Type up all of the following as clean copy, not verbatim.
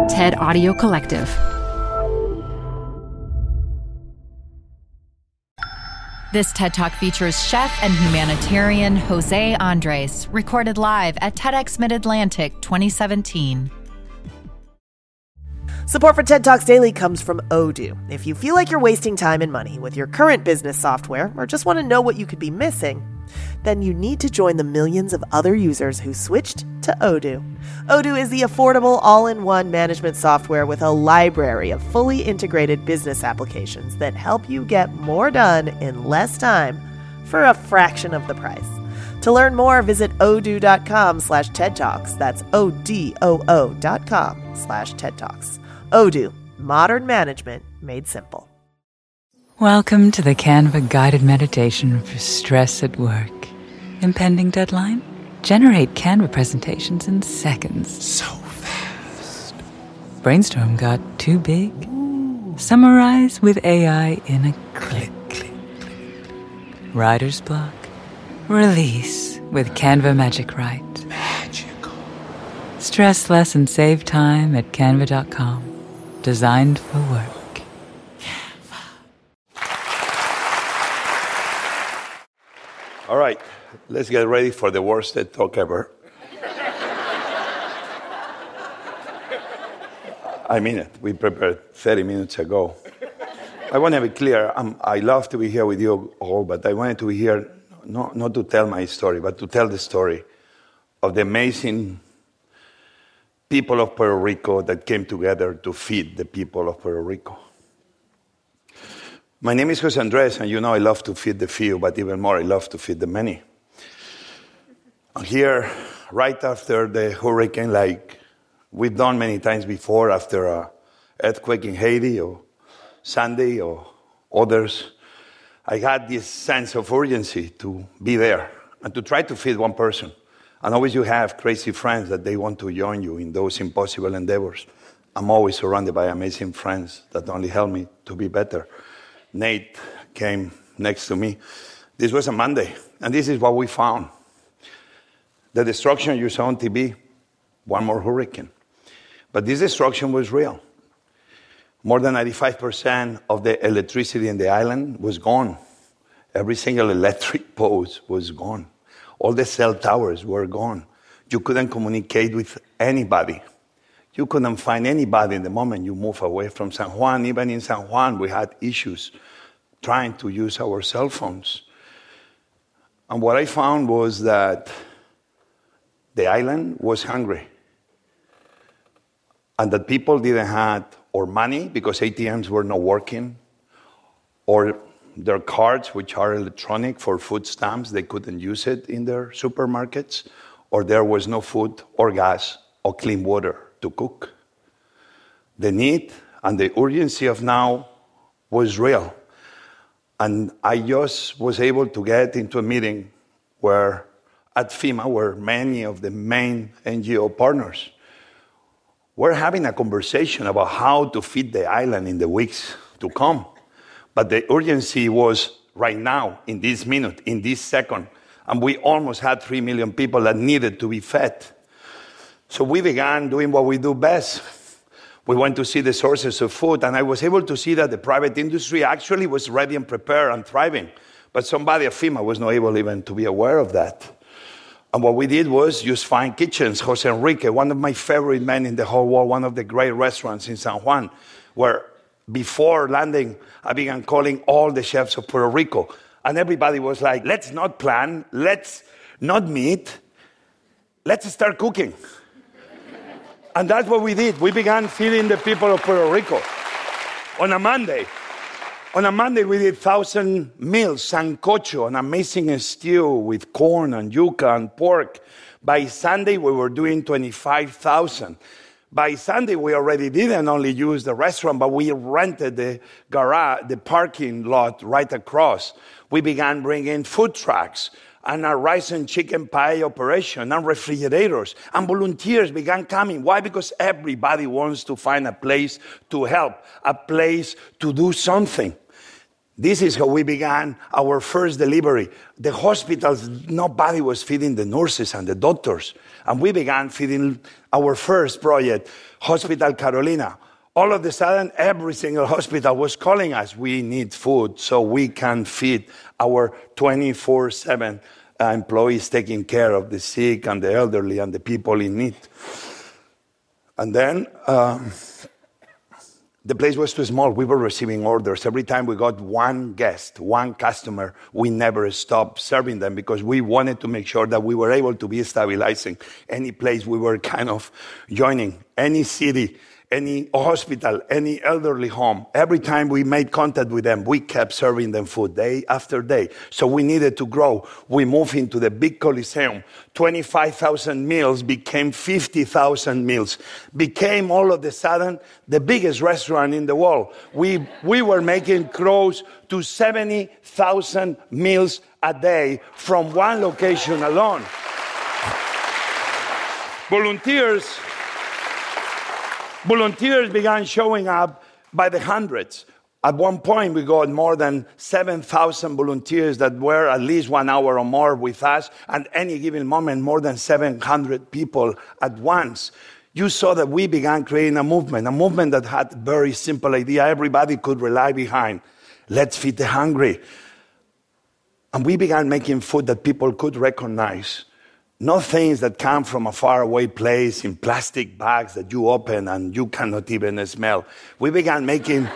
TED Audio Collective. This TED Talk features chef and humanitarian Jose Andres, recorded live at TEDx Mid-Atlantic 2017. Support for TED Talks Daily comes from Odoo. If you feel like you're wasting time and money with your current business software or just want to know what you could be missing, then you need to join the millions of other users who switched to Odoo. Odoo is the affordable all-in-one management software with a library of fully integrated business applications that help you get more done in less time for a fraction of the price. To learn more, visit odoo.com/TED Talks. That's ODOO.com/TED Talks. Odoo, modern management made simple. Welcome to the Canva guided meditation for stress at work. Impending deadline? Generate Canva presentations in seconds. So fast. Brainstorm got too big? Summarize with AI in a click. Writer's block? Release with Canva Magic Write. Magical. Stress less and save time at canva.com. Designed for work. All right, let's get ready for the worst TED Talk ever. I mean it. We prepared 30 minutes ago. I want to be clear. I love to be here with you all, but I wanted to be here not to tell my story, but to tell the story of the amazing people of Puerto Rico that came together to feed the people of Puerto Rico. My name is Jose Andres, and you know I love to feed the few, but even more, I love to feed the many. I'm here right after the hurricane, like we've done many times before, after an earthquake in Haiti or Sandy or others. I had this sense of urgency to be there and to try to feed one person. And always you have crazy friends that they want to join you in those impossible endeavors. I'm always surrounded by amazing friends that only help me to be better. Nate came next to me. This was a Monday, and this is what we found. The destruction you saw on TV, one more hurricane. But this destruction was real. More than 95% of the electricity in the island was gone. Every single electric post was gone. All the cell towers were gone. You couldn't communicate with anybody. You couldn't find anybody in the moment you move away from San Juan. Even in San Juan, we had issues trying to use our cell phones. And what I found was that the island was hungry. And that people didn't have or money because ATMs were not working, or their cards, which are electronic for food stamps, they couldn't use it in their supermarkets, or there was no food or gas or clean water to cook. The need and the urgency of now was real. And I just was able to get into a meeting where at FEMA, where many of the main NGO partners were having a conversation about how to feed the island in the weeks to come. But the urgency was right now, in this minute, in this second. And we almost had 3 million people that needed to be fed. So we began doing what we do best. We went to see the sources of food, and I was able to see that the private industry actually was ready and prepared and thriving. But somebody at FEMA was not able even to be aware of that. And what we did was use Fine Kitchens, Jose Enrique, one of my favorite men in the whole world, one of the great restaurants in San Juan, where before landing, I began calling all the chefs of Puerto Rico. And everybody was like, let's not plan, let's not meet, let's start cooking. And that's what we did. We began feeding the people of Puerto Rico on a Monday. On a Monday, we did 1,000 meals, sancocho, an amazing stew with corn and yuca and pork. By Sunday, we were doing 25,000. By Sunday, we already didn't only use the restaurant, but we rented the garage, the parking lot right across. We began bringing food trucks and a rice and chicken pie operation and refrigerators. And volunteers began coming. Why? Because everybody wants to find a place to help, a place to do something. This is how we began our first delivery. The hospitals, nobody was feeding the nurses and the doctors. And we began feeding our first project, Hospital Carolina. All of a sudden, every single hospital was calling us. We need food so we can feed our 24/7 employees taking care of the sick and the elderly and the people in need. And then the place was too small. We were receiving orders. Every time we got one guest, one customer, we never stopped serving them because we wanted to make sure that we were able to be stabilizing any place we were kind of joining, any city, any hospital, any elderly home. Every time we made contact with them, we kept serving them food day after day. So we needed to grow. We moved into the big Coliseum. 25,000 meals became 50,000 meals. Became all of a sudden the biggest restaurant in the world. We were making close to 70,000 meals a day from one location alone. Volunteers began showing up by the hundreds. At one point, we got more than 7,000 volunteers that were at least 1 hour or more with us. At any given moment, more than 700 people at once. You saw that we began creating a movement that had a very simple idea everybody could rely behind. Let's feed the hungry. And we began making food that people could recognize. Not things that come from a faraway place in plastic bags that you open and you cannot even smell. We began making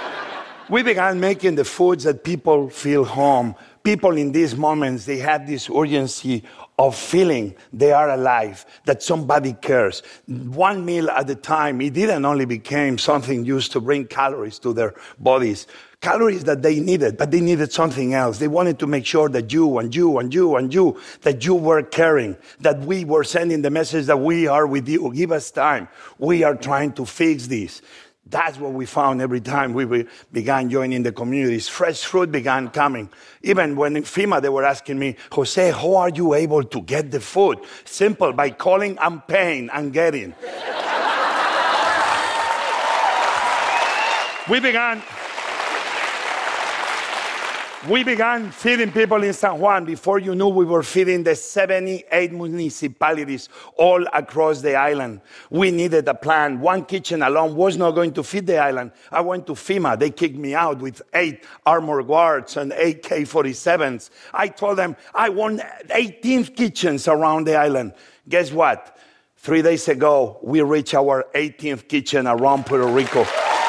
the foods that people feel home. People in these moments, they have this urgency of feeling they are alive, that somebody cares. One meal at a time, it didn't only become something used to bring calories to their bodies. Calories that they needed, but they needed something else. They wanted to make sure that you and you and you and you, that you were caring, that we were sending the message that we are with you. Give us time. We are trying to fix this. That's what we found every time we began joining the communities. Fresh fruit began coming. Even when in FEMA, they were asking me, Jose, how are you able to get the food? Simple, by calling and paying and getting. We began feeding people in San Juan. Before you knew, we were feeding the 78 municipalities all across the island. We needed a plan. One kitchen alone was not going to feed the island. I went to FEMA. They kicked me out with 8 armored guards and 8 K-47s. I told them, I want 18 kitchens around the island. Guess what? 3 days ago, we reached our 18th kitchen around Puerto Rico.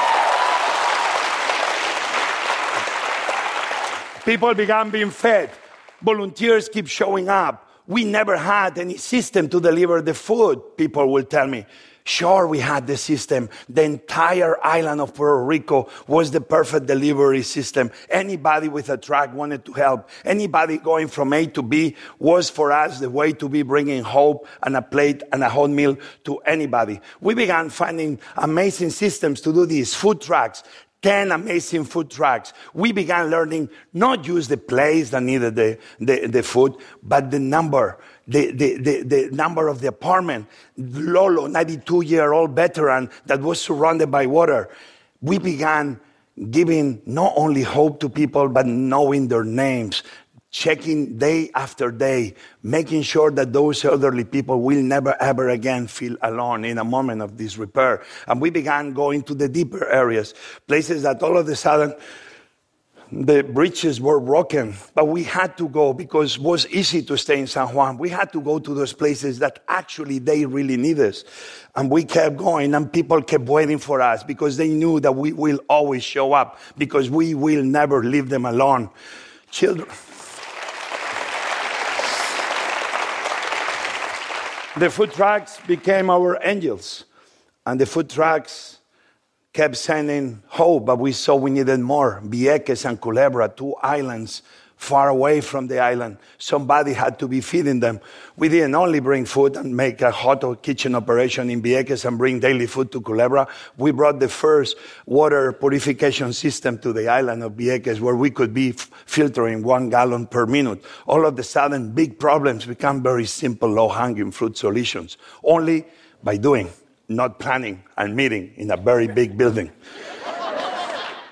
People began being fed. Volunteers keep showing up. We never had any system to deliver the food, people will tell me. Sure, we had the system. The entire island of Puerto Rico was the perfect delivery system. Anybody with a truck wanted to help. Anybody going from A to B was for us the way to be bringing hope and a plate and a hot meal to anybody. We began finding amazing systems to do this. Food trucks. 10 amazing food trucks. We began learning not just the place that needed the food, but the number of the apartment. Lolo, 92-year-old veteran that was surrounded by water. We began giving not only hope to people, but knowing their names, checking day after day, making sure that those elderly people will never ever again feel alone in a moment of disrepair. And we began going to the deeper areas, places that all of a sudden the bridges were broken, but we had to go because it was easy to stay in San Juan. We had to go to those places that actually they really need us. And we kept going and people kept waiting for us because they knew that we will always show up because we will never leave them alone. Children. The food trucks became our angels, and the food trucks kept sending hope, but we saw we needed more. Vieques and Culebra, 2 islands far away from the island. Somebody had to be feeding them. We didn't only bring food and make a hot kitchen operation in Vieques and bring daily food to Culebra. We brought the first water purification system to the island of Vieques where we could be filtering 1 gallon per minute. All of a sudden, big problems become very simple, low-hanging fruit solutions. Only by doing, not planning and meeting in a very big building.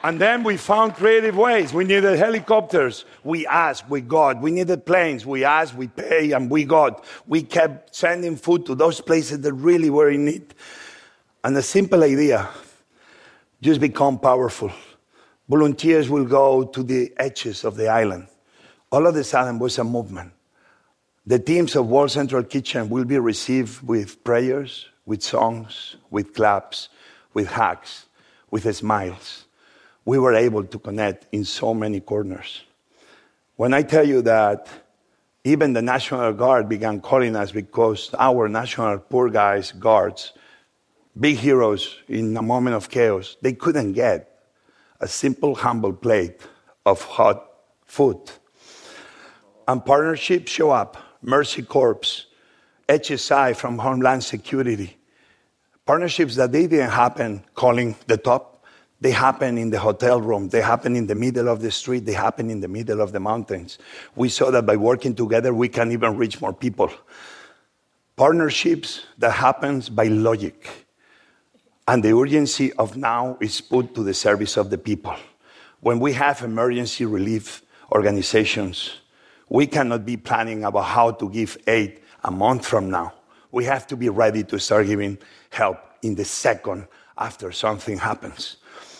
And then we found creative ways. We needed helicopters. We asked, we got. We needed planes. We asked, we paid, and we got. We kept sending food to those places that really were in need. And a simple idea just become powerful. Volunteers will go to the edges of the island. All of a sudden was a movement. The teams of World Central Kitchen will be received with prayers, with songs, with claps, with hugs, with smiles. We were able to connect in so many corners. When I tell you that even the National Guard began calling us because our National Poor Guys guards, big heroes in a moment of chaos, they couldn't get a simple, humble plate of hot food. And partnerships show up. Mercy Corps, HSI from Homeland Security. Partnerships that they didn't happen calling the top. They happen in the hotel room. They happen in the middle of the street. They happen in the middle of the mountains. We saw that by working together, we can even reach more people. Partnerships that happens by logic. And the urgency of now is put to the service of the people. When we have emergency relief organizations, we cannot be planning about how to give aid a month from now. We have to be ready to start giving help in the second after something happens.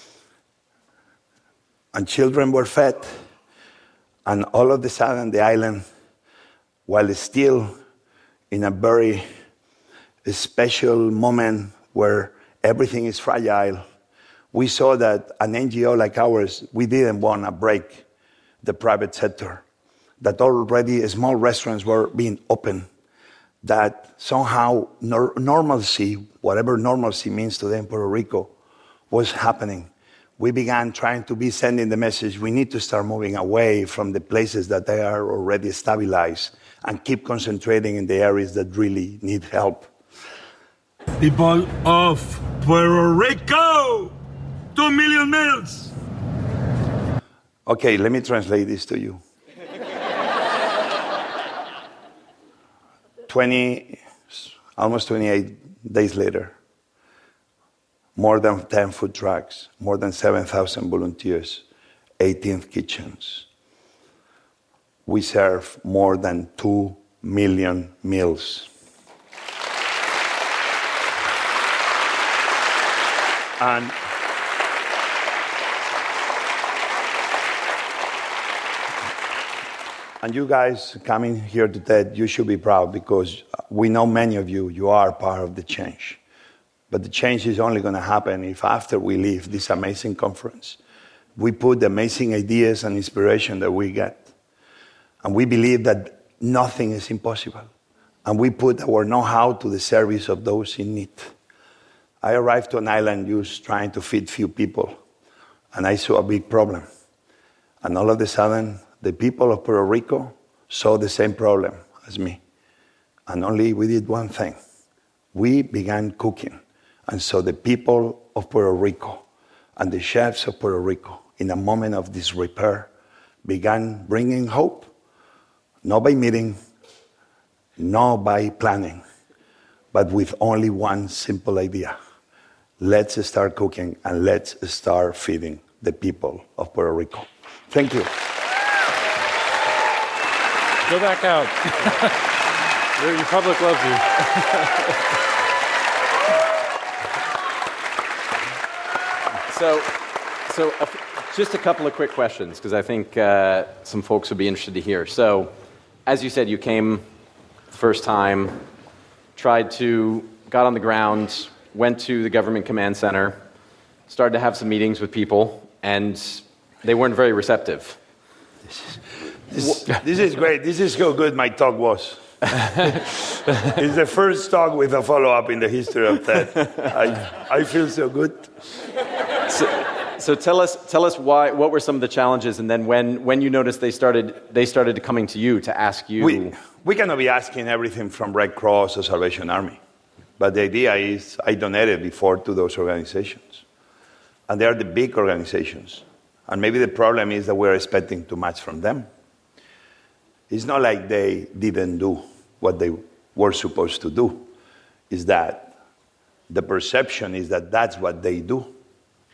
And children were fed, and all of a sudden the island, while still in a very special moment where everything is fragile, we saw that an NGO like ours, we didn't want to break the private sector, that already small restaurants were being opened, that somehow normalcy, whatever normalcy means to them in Puerto Rico, was happening. We began trying to be sending the message, we need to start moving away from the places that they are already stabilized and keep concentrating in the areas that really need help. People of Puerto Rico, 2 million meals. Okay, let me translate this to you. almost 28 days later, more than 10 food trucks, more than 7,000 volunteers, 18 kitchens. We serve more than 2 million meals. And you guys coming here today, you should be proud because we know many of you, you are part of the change. But the change is only going to happen if after we leave this amazing conference, we put the amazing ideas and inspiration that we get. And we believe that nothing is impossible. And we put our know-how to the service of those in need. I arrived to an island just trying to feed few people. And I saw a big problem. And all of a sudden, the people of Puerto Rico saw the same problem as me. And only we did one thing. We began cooking. And so the people of Puerto Rico and the chefs of Puerto Rico, in a moment of disrepair, began bringing hope, not by meeting, not by planning, but with only one simple idea. Let's start cooking and let's start feeding the people of Puerto Rico. Thank you. Go back out. Your public loves you. Just a couple of quick questions, because I think some folks would be interested to hear. So, as you said, you came the first time, got on the ground, went to the government command center, started to have some meetings with people, and they weren't very receptive. This is great. This is how good my talk was. It's the first talk with a follow-up in the history of TED. I feel so good. So tell us what were some of the challenges, and then when you noticed they started coming to you to ask you. We cannot be asking everything from Red Cross or Salvation Army, but the idea is I donated before to those organizations, and they are the big organizations, and maybe the problem is that we're expecting too much from them. It's not like they didn't do what they were supposed to do. It's that the perception is that that's what they do.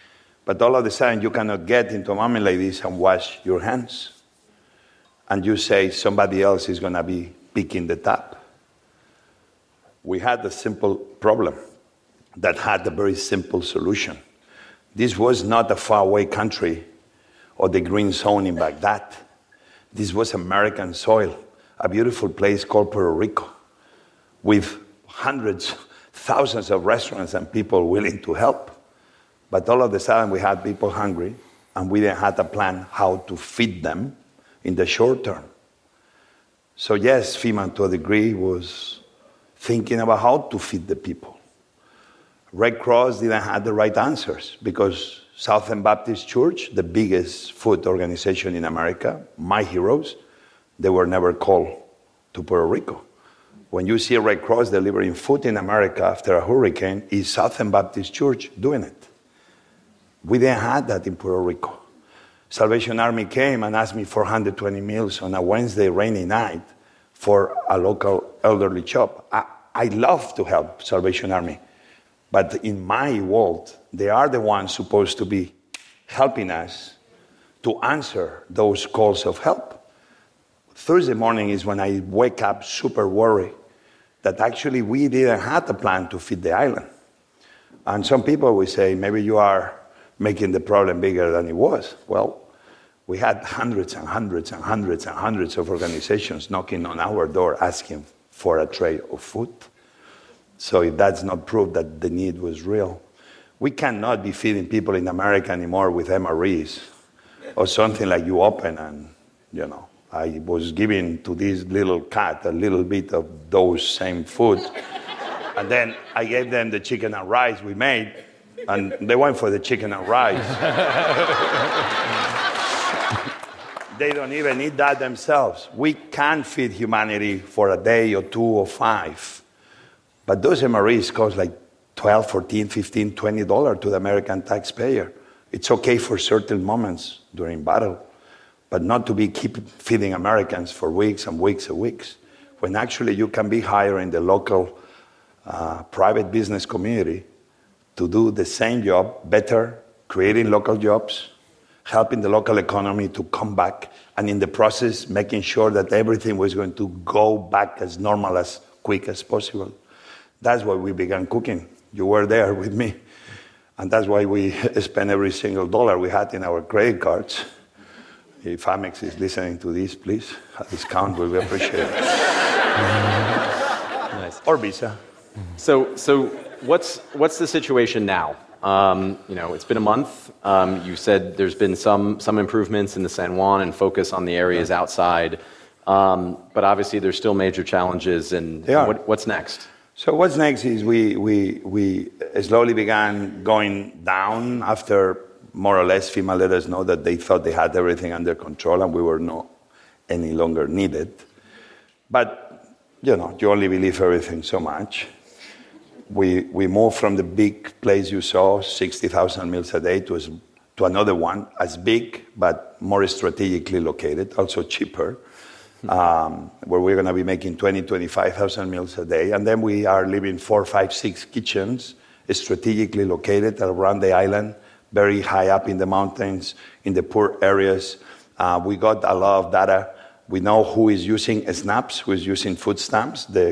But all of a sudden, you cannot get into a moment like this and wash your hands. And you say somebody else is going to be picking the tab. We had a simple problem that had a very simple solution. This was not a faraway country or the green zone in Baghdad. This was American soil, a beautiful place called Puerto Rico, with hundreds, thousands of restaurants and people willing to help. But all of a sudden, we had people hungry, and we didn't have a plan how to feed them in the short term. So yes, FEMA, to a degree, was thinking about how to feed the people. Red Cross didn't have the right answers because Southern Baptist Church, the biggest food organization in America, my heroes, they were never called to Puerto Rico. When you see Red Cross delivering food in America after a hurricane, is Southern Baptist Church doing it. We didn't have that in Puerto Rico. Salvation Army came and asked me for 120 meals on a Wednesday rainy night for a local elderly shop. I love to help Salvation Army, but in my world, they are the ones supposed to be helping us to answer those calls of help. Thursday morning is when I wake up super worried that actually we didn't have a plan to feed the island. And some people will say, maybe you are making the problem bigger than it was. Well, we had hundreds and hundreds and hundreds and hundreds of organizations knocking on our door asking for a tray of food. So if that's not proof that the need was real, we cannot be feeding people in America anymore with MREs or something like you open and, I was giving to this little cat a little bit of those same food. And then I gave them the chicken and rice we made, and they went for the chicken and rice. They don't even eat that themselves. We can feed humanity for a day or 2 or 5. But those MREs cost like $12, $14, $15, $20 to the American taxpayer. It's okay for certain moments during battle, but not to keep feeding Americans for weeks and weeks and weeks, when actually you can be hiring the local private business community to do the same job better, creating local jobs, helping the local economy to come back, and in the process, making sure that everything was going to go back as normal, as quick as possible. That's why we began cooking. You were there with me. And that's why we spent every single dollar we had in our credit cards. If Amex is listening to this, please, a discount, we will appreciate it. Nice. Or Visa. So what's the situation now? It's been a month. You said there's been some improvements in the San Juan and focus on the areas outside. But obviously there's still major challenges. And what's next? So what's next is we slowly began going down after more or less FEMA let us know that they thought they had everything under control and we were not any longer needed. But, you only believe everything so much. We moved from the big place you saw, 60,000 meals a day, to another one, as big but more strategically located, also cheaper, where we're going to be making 25,000 meals a day. And then we are leaving 4, 5, 6 kitchens strategically located around the island, very high up in the mountains, in the poor areas. We got a lot of data. We know who is using SNAPs, who is using food stamps, the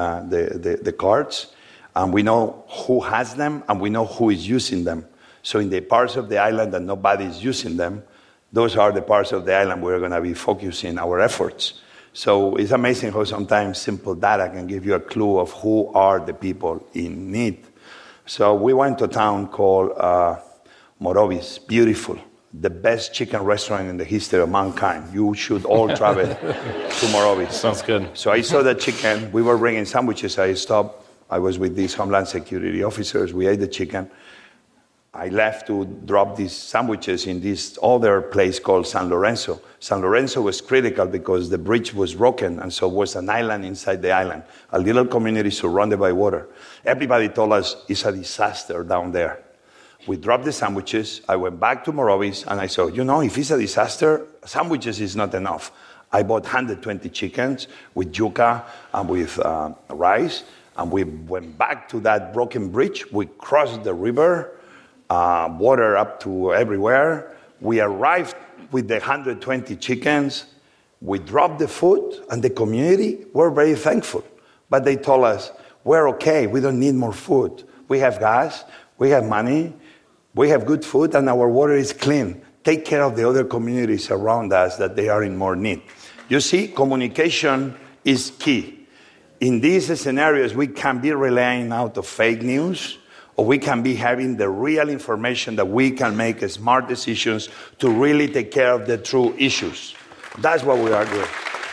cards. And we know who has them, and we know who is using them. So in the parts of the island that nobody is using them, those are the parts of the island we're going to be focusing our efforts. So it's amazing how sometimes simple data can give you a clue of who are the people in need. So we went to a town called Morovis, beautiful, the best chicken restaurant in the history of mankind. You should all travel to Morovis. Sounds good. So I saw the chicken. We were bringing sandwiches. I stopped. I was with these Homeland Security officers. We ate the chicken. I left to drop these sandwiches in this other place called San Lorenzo. San Lorenzo was critical because the bridge was broken, and so it was an island inside the island, a little community surrounded by water. Everybody told us it's a disaster down there. We dropped the sandwiches. I went back to Morovis, and I said, if it's a disaster, sandwiches is not enough. I bought 120 chickens with yuca and with rice, and we went back to that broken bridge. We crossed the river water up to everywhere. We arrived with the 120 chickens. We dropped the food, and the community were very thankful. But they told us, we're okay, we don't need more food. We have gas, we have money, we have good food, and our water is clean. Take care of the other communities around us that they are in more need. You see, communication is key. In these scenarios, we can be relying out of fake news, or we can be having the real information that we can make smart decisions to really take care of the true issues. That's what we are doing.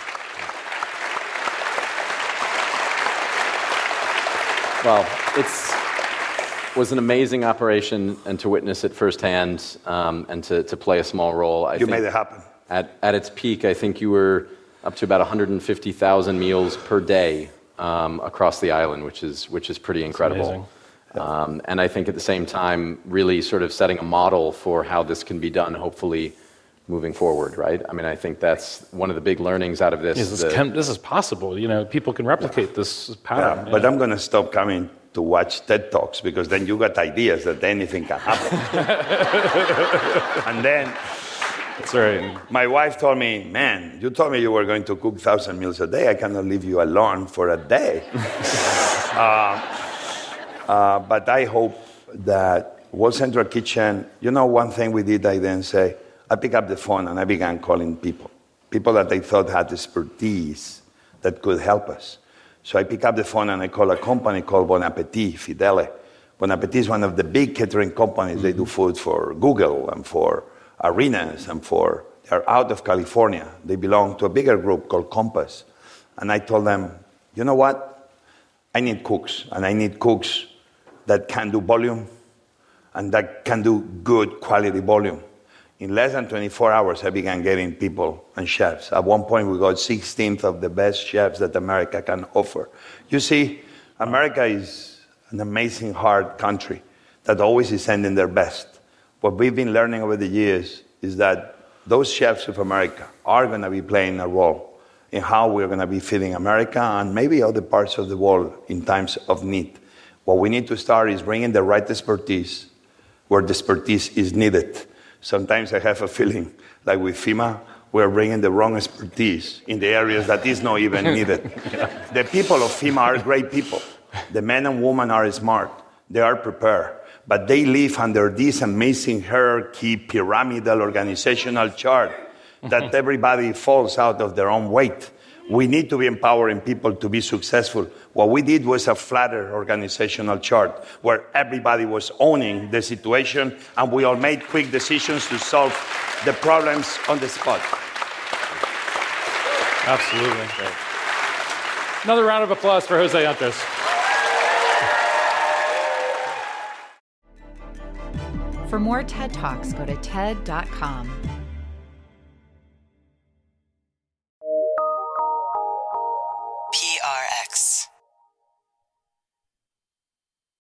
Well, it was an amazing operation, and to witness it firsthand, and to play a small role. I think made it happen. At its peak, I think you were up to about 150,000 meals per day across the island, which is pretty incredible. And I think at the same time, really sort of setting a model for how this can be done, hopefully moving forward, right? I mean, I think that's one of the big learnings out of this. Yes, this is possible. People can replicate this pattern. Yeah, but I'm going to stop coming to watch TED Talks, because then you got ideas that anything can happen. And then that's right. My wife told me, man, you told me you were going to cook 1,000 meals a day. I cannot leave you alone for a day. But I hope that World Central Kitchen, one thing we did, I then say, I picked up the phone and I began calling people that I thought had expertise that could help us. So I picked up the phone and I called a company called Bon Appetit, Fidele. Bon Appetit is one of the big catering companies. Mm-hmm. They do food for Google and for Arenas and they're out of California. They belong to a bigger group called Compass. And I told them, you know what? I need cooks, and I need cooks that can do volume and that can do good quality volume. In less than 24 hours, I began getting people and chefs. At one point, we got 16th of the best chefs that America can offer. You see, America is an amazing, hard country that always is sending their best. What we've been learning over the years is that those chefs of America are going to be playing a role in how we're going to be feeding America and maybe other parts of the world in times of need. What we need to start is bringing the right expertise where the expertise is needed. Sometimes I have a feeling like with FEMA, we're bringing the wrong expertise in the areas that is not even needed. Yeah. The people of FEMA are great people. The men and women are smart. They are prepared. But they live under this amazing hierarchy, pyramidal organizational chart that everybody falls out of their own weight. We need to be empowering people to be successful. What we did was a flatter organizational chart where everybody was owning the situation and we all made quick decisions to solve the problems on the spot. Absolutely. Great. Another round of applause for Jose Andres. For more TED Talks, go to TED.com. PRX.